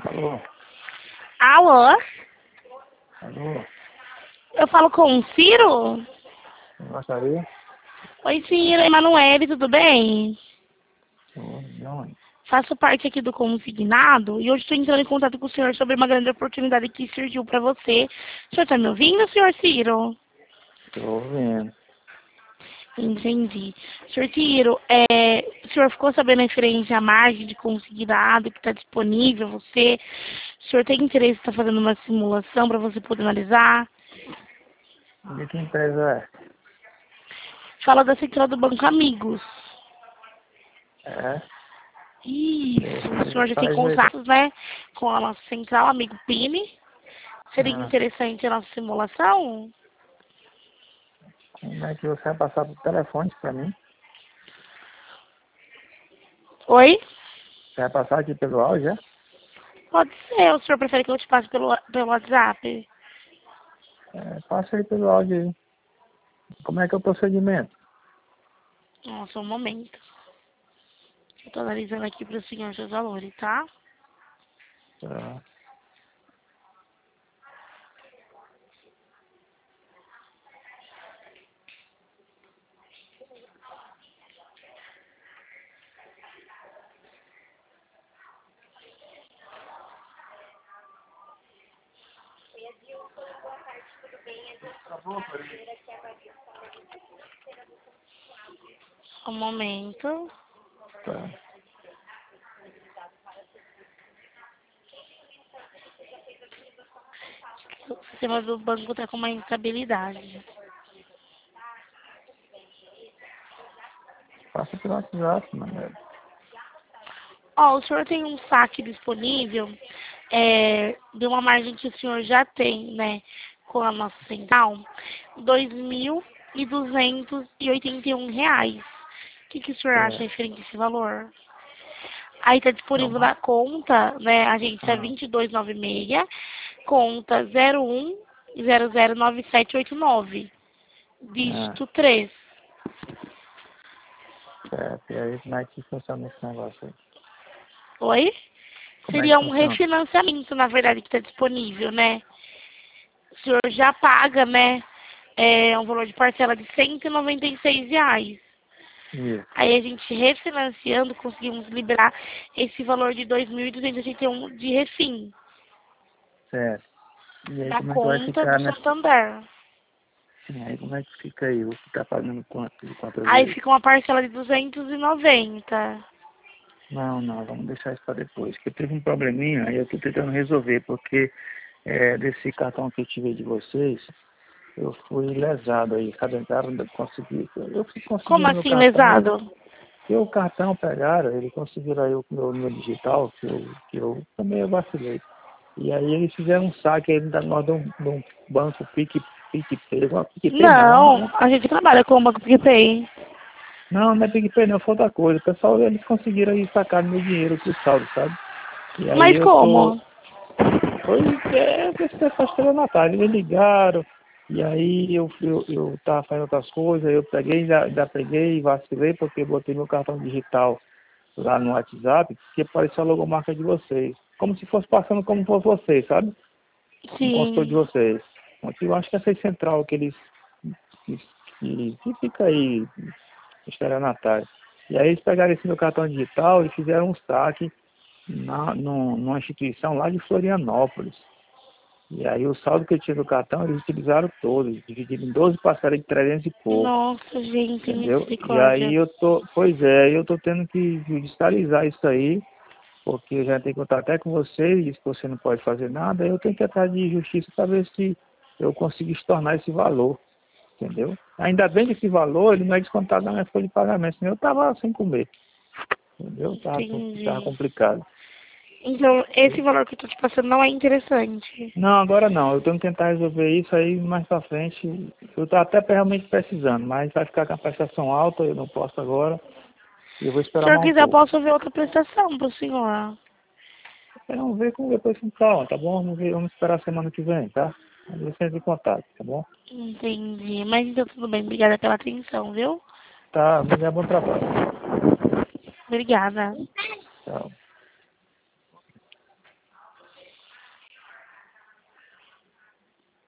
Alô? Alô? Alô? Eu falo com o Ciro? Gostaria? Oi, Ciro, Emanuele, tudo bem? De onde? Faço parte aqui do Consignado e hoje estou entrando em contato com o senhor sobre uma grande oportunidade que surgiu para você. O senhor está me ouvindo, senhor Ciro? Estou ouvindo. Entendi. Senhor Ciro, o senhor ficou sabendo a referência à margem de consignado que está disponível a você? O senhor tem interesse em estar fazendo uma simulação para você poder analisar? De que empresa Fala da central do Banco Amigos. é? É? Isso, o senhor já tem Faz aí. contatos, né, com a nossa central, amigo Pini. Seria Ah, interessante a nossa simulação? como é que você vai passar por telefone para mim? Oi? Você vai passar aqui pelo áudio, é? Pode ser, o senhor prefere que eu te passe pelo WhatsApp? Passa aí pelo áudio aí. Como é que é o procedimento? Nossa, um momento. Eu estou analisando aqui para o senhor seus valores, tá? Tá. Um momento. Tá. O sistema do banco está com uma instabilidade. Passa pelo WhatsApp, mano. Ó, o senhor tem um saque disponível de uma margem que o senhor já tem, né, com a nossa central, R$ 2.281. O que o senhor acha É. referente a esse valor? Aí está É disponível uma... na conta, né, agência Ah, 2296, conta 01009789, ah, dígito 3. certo. E aí, como é que funciona esse negócio aí? Oi? Como é que Seria um funciona? refinanciamento, na verdade, que está disponível, né? O senhor já paga, né, um valor de parcela de R$ 196. Isso, Aí a gente refinanciando, conseguimos liberar esse valor de 2.281 de refim, certo. E aí, da como é que vai conta ficar do nessa... Santander. Sim, aí como é que fica aí? Você tá pagando quanto? De quantas Aí vezes? fica uma parcela de 290. Não, não, vamos deixar isso para depois. Porque teve um probleminha, aí eu estou tentando resolver, porque desse cartão que eu tive de vocês, eu fui lesado aí, cadentaram, consegui. Eu fui conseguir Como no meu assim, cartão, lesado? e o cartão pegaram, eles conseguiram aí o meu digital, que eu também vacilei. E aí eles fizeram um saque aí nós de um banco PicPay, PicPay não, Não, a gente trabalha com o Banco PicPay. não, não é PicPay não, foi outra coisa. O pessoal, eles conseguiram aí sacar meu dinheiro pro saldo, sabe? E aí Mas eu tô. como? Pois é, esse pessoal estelionatário. Eles ligaram, e aí eu tava fazendo outras coisas, eu peguei, já peguei e vacilei, porque eu botei meu cartão digital lá no WhatsApp, que apareceu a logomarca de vocês. Como se fosse passando como fosse vocês, sabe? Um consultor de Sim. vocês. Eu acho que essa é central que eles que, que fica aí estelionatário. E aí eles pegaram esse meu cartão digital e fizeram um saque numa instituição lá de Florianópolis. E aí o saldo que eu tinha no cartão, eles utilizaram todos, dividiram em 12 parcelas de 300 e pouco, Nossa, gente, entendeu? E aí misericórdia. eu tô tendo que judicializar isso aí, porque eu já tenho que contar até com você, e disse que você não pode fazer nada, aí eu tenho que ir atrás de justiça para ver se eu consigo estornar esse valor, entendeu? Ainda bem que esse valor, ele não é descontado na minha folha de pagamento, senão eu tava sem comer, entendeu? Tava Entendi. complicado. Então, esse valor que eu tô te passando não é interessante. Não, agora não. Eu tenho que tentar resolver isso aí mais pra frente. Eu tô até realmente precisando, mas vai ficar com a prestação alta, eu não posso agora. E eu vou Se o esperar senhor mais um quiser, eu pouco. posso ver outra prestação pro senhor. Vamos ver como depois com calma, tá bom? Vamos esperar a semana que vem, tá? Vamos ver se entra em contato, tá bom? Entendi. Mas então tudo bem. Obrigada pela atenção, viu? Tá, obrigado, bom trabalho. Obrigada. Tchau.